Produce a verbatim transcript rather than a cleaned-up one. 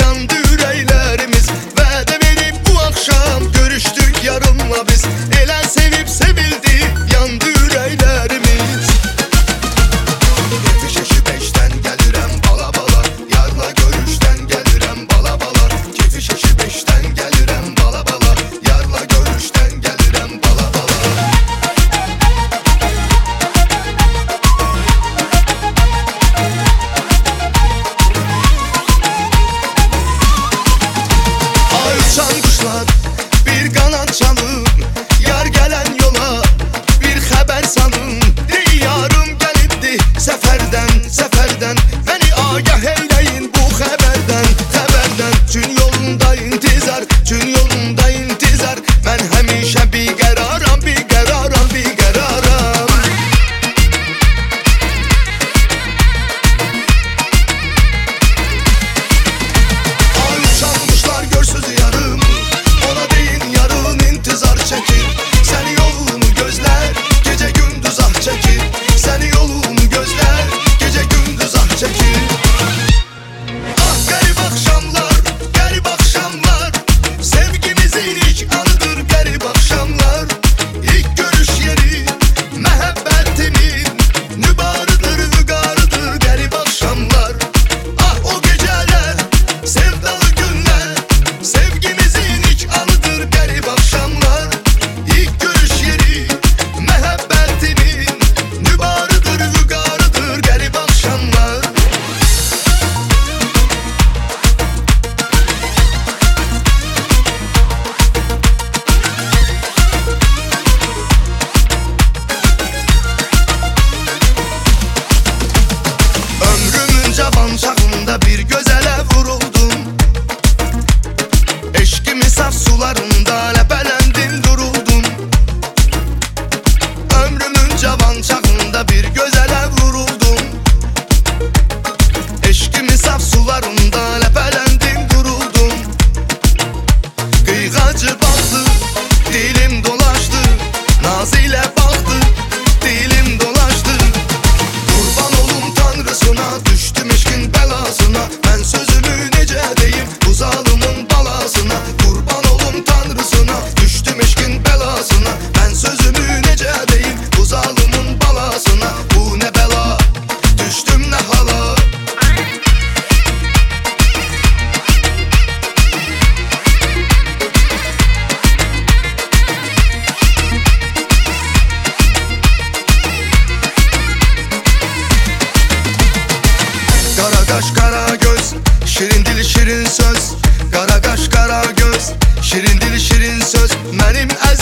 yandı yüreklerimiz. Vədə verib bu akşam görüştük yarınla biz. Elə sevip sevildi yandı yüreklerimiz. Yetiş eşi beşten gelirem bala bala, yarla görüşten gelirem bala bala. Kefiş eşi beşten gelirem bala bala, yarla görüşten gelirem bala bala. Ay uçan kuşlar bir kanat çalıp, yar gelen yola bir haber salın. Dey yarım gelipdi seferden seferden, beni agah eyleyin bu haberden haberden. Çün yolunda intizar, çün yolunda intizar, ben hemişe bir kararam bir kararam bir kararam. Ay uçan kuşlar görsüz yarım, ona deyin yarın intizar çekir. Seni yolunu gözler, gece gündüz ah çekir. Seni yolunu gözler, gece gündüz ah çekir. Ah garip akşamlar, garip akşamlar, sevgimizin ilk anıdır garip akşamlar. İlk görüş yeri mehabbetimin nübarıdır vügarıdır garip akşamlar. Ah o geceler sevdalı günler, sevgimizin ilk anıdır garip akşamlar. İlk görüş yeri mehabbetimin nübarıdır vügarıdır garip akşamlar. Ömrümün cavan çağında bir gözele vuruldum. Eşkimin saf sularında lepelendim duruldum. Ömrümün cavan çağında bir gözele vuruldum. Eşkimin saf sularında lepelendim duruldum. Kıygacı baktı, dilim dolaştı, naz ile baktı, dilim dolaştı. Kurban olum tanrısına, düştüm eşkin belasına. Ben sözümü nece deyim bu zalimin balasına. Kurban olum tanrısına, düştüm eşkin belasına. Ben sözümü nece deyim bu zalimin balasına. Bu ne bela, düştüm ne hala. Kara kaş kara göz, şirin dil şirin söz. Kara kaş kara göz, şirin dil şirin söz. Benim